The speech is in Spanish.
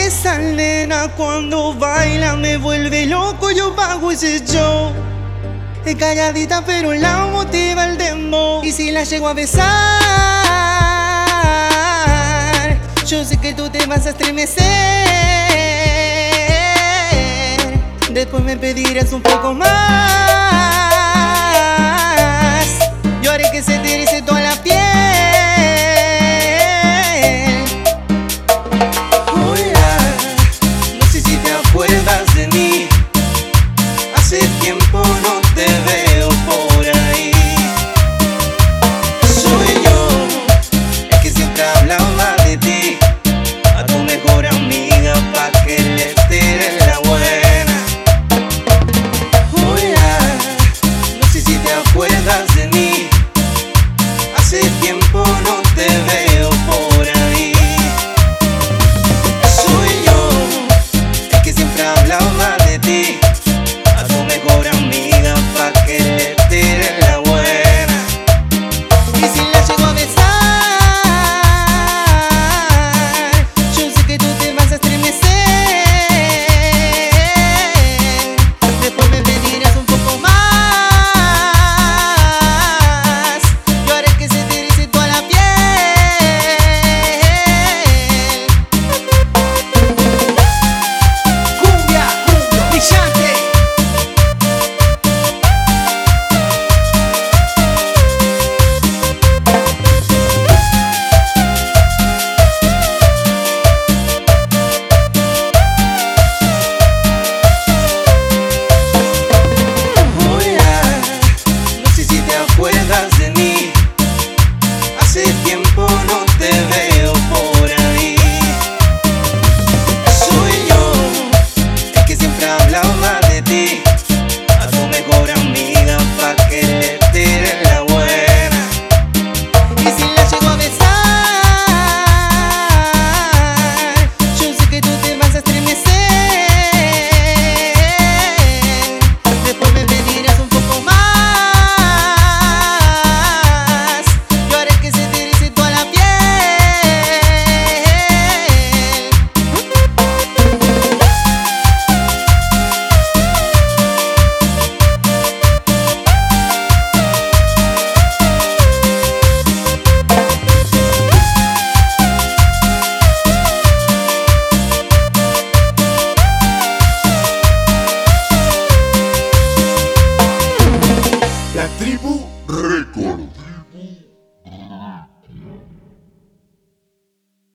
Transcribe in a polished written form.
Esa nena cuando baila me vuelve loco, yo pago ese show. Es calladita pero la motiva el dembow. Y si la llego a besar, yo sé que tú te vas a estremecer. Después me pedirás un poco más. Yo haré que se te erice toda